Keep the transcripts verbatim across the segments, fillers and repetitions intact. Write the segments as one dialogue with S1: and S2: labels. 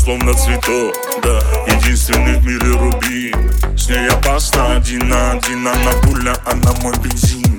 S1: словно цветок, да. Единственный в мире рубин. С ней опасно один на один. Она пуля, она мой бензин.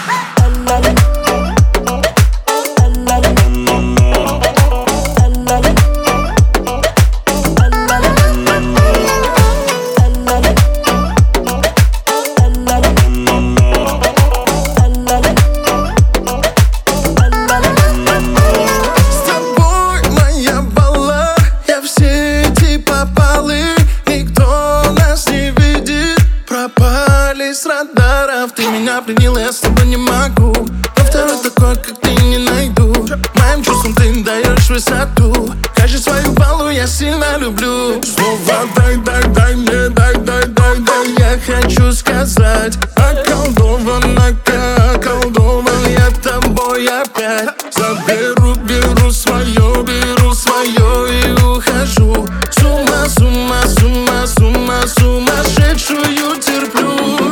S2: С радаров ты меня пленила, я с тобой не могу. Но второй такой, как ты, не найду. Моим чувствам ты даешь высоту. Каждый свою баллу я сильно люблю. Слово дай, дай, дай мне, дай, дай, дай, дай. Я хочу сказать, околдована, как околдован я тобой опять. Заберу, беру свое, беру свое и ухожу. С ума, с ума, с ума, с ума, сумасшедшую терплю.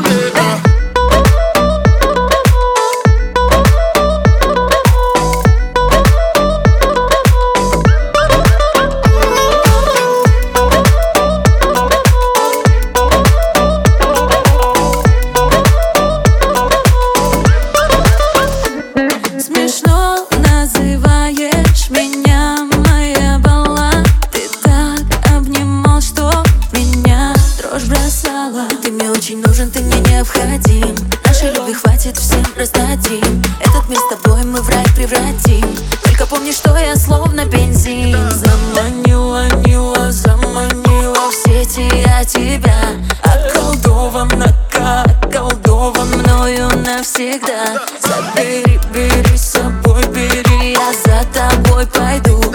S3: Смешно называешь меня, моя балла. Ты так обнимал, что меня дрожь бросала. Ты мне очень нужен, ты мне необходим. Нашей любви хватит, всем раздадим. Этот мир с тобой мы в рай превратим. Только помни, что я словно бензин. Заманила, нила, заманила в сети я тебя. Околдована, как околдован мною навсегда. Забери, бери с собой, бери, я за тобой пойду.